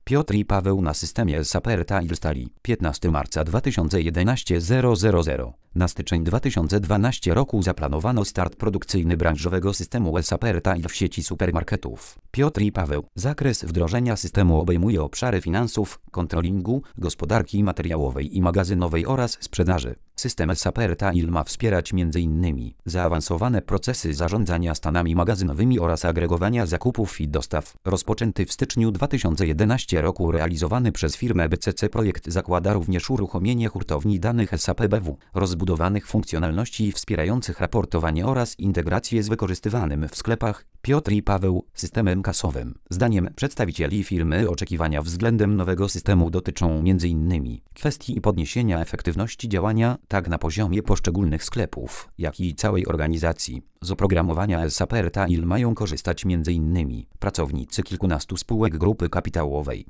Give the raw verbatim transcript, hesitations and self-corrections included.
Piotr i Paweł na systemie S A P Retail stali. piętnastego marca dwa tysiące jedenastego zero zero zero. Na styczeń dwa tysiące dwunastego roku zaplanowano start produkcyjny branżowego systemu S A P Retail w sieci supermarketów. Piotr i Paweł. Zakres wdrożenia systemu obejmuje obszary finansów, kontrolingu, gospodarki materiałowej i magazynowej oraz sprzedaży. System S A P Retail ma wspierać między innymi zaawansowane procesy zarządzania stanami magazynowymi oraz agregowania zakupów i dostaw. Rozpoczęty w styczniu dwa tysiące jedenastego roku realizowany przez firmę B C C projekt zakłada również uruchomienie hurtowni danych S A P B W, rozbudowanych funkcjonalności wspierających raportowanie oraz integrację z wykorzystywanym w sklepach. Piotr i Paweł systemem kasowym. Zdaniem przedstawicieli firmy oczekiwania względem nowego systemu dotyczą między innymi kwestii podniesienia efektywności działania tak na poziomie poszczególnych sklepów, jak i całej organizacji. Z oprogramowania S A P Retail mają korzystać między innymi pracownicy kilkunastu spółek grupy kapitałowej.